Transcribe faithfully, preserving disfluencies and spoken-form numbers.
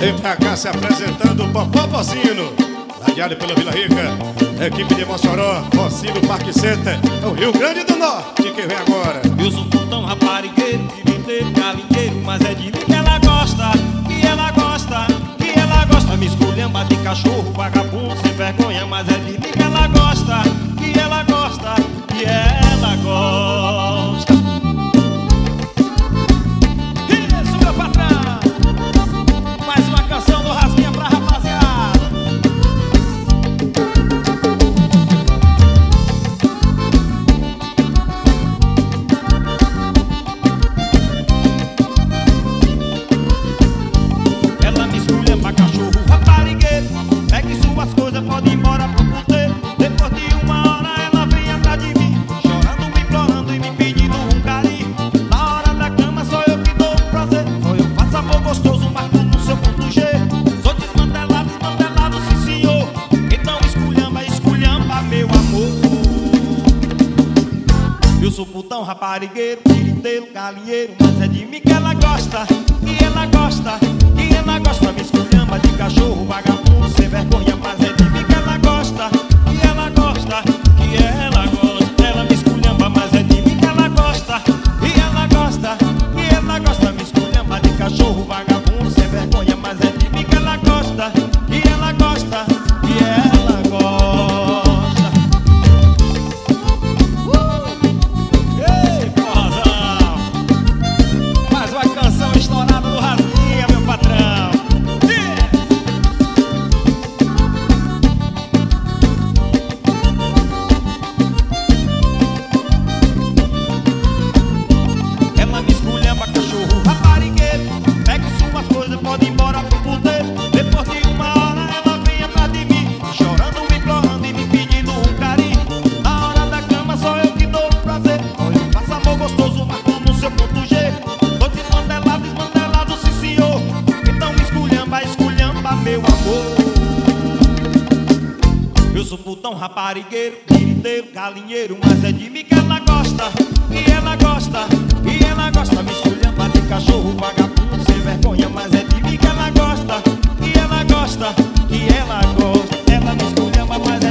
Vem pra cá se apresentando o Popó Pocino, radiado pela Vila Rica, equipe de Mossoró, Pocino Parque Center, é o Rio Grande do Norte. Quem vem agora? Eu sou um tão raparigueiro, pimenteiro, galinheiro, mas é de mim que ela gosta, que ela gosta, que ela gosta. Me esculhamba de cachorro, vagabundo, sem vergonha, mas é de mim que ela gosta, que ela gosta, que ela gosta. Isso, meu patrão! Mais uma canção do Rasguinha pra rapaziada. Ela me esculhamba, cachorro raparigueiro, pegue suas coisas, pode ir embora pro puteiro. Depois de uma hora ela vem atrás de mim, chorando, me implorando e me pedindo um carinho. Na hora da cama sou eu que dou o prazer, sou eu que faço amor gostoso, marco no seu ponto G. Sou desmantelado, desmantelado, sim senhor. Então esculhamba, esculhamba, meu amor. Eu sou putão, raparigueiro, tiriteiro, galinheiro, mas é de mim que ela gosta, que ela gosta, que ela gosta. Me esculhamba de cachorro, vagabundo, sem vergonha, mas é de mim que ela gosta, que ela gosta, que ela gosta. Ela me esculhamba, mas é de mim que ela gosta, que ela gosta, que ela gosta. Me esculhamba de cachorro, vagabundo, sem vergonha, mas é de mim que ela gosta, que ela gosta, que ela gosta. Ei, porrazão! Mais uma canção estourada do Rasguinha, meu patrão. Yeah! Ela me esculhamba, cachorro raparigueiro, pegue suas coisas, pode ir embora pro puteiro. Depois de uma hora ela vem atrás de mim, chorando, me implorando e me pedindo um carinho. Na hora da cama sou eu que dou o prazer, sou eu que faço amor gostoso, marco no seu ponto G. Tô desmantelado, desmantelado, sim senhor. Então me esculhamba, esculhamba, meu amor. Eu sou putão, raparigueiro, tiriteiro, galinheiro, mas é de mim que ela gosta, que ela gosta, que ela gosta. Me esculhamba de cachorro, vagabundo, sem vergonha, mas é de mim que ela gosta, que ela gosta, que ela gosta. Ela me esculhamba, mas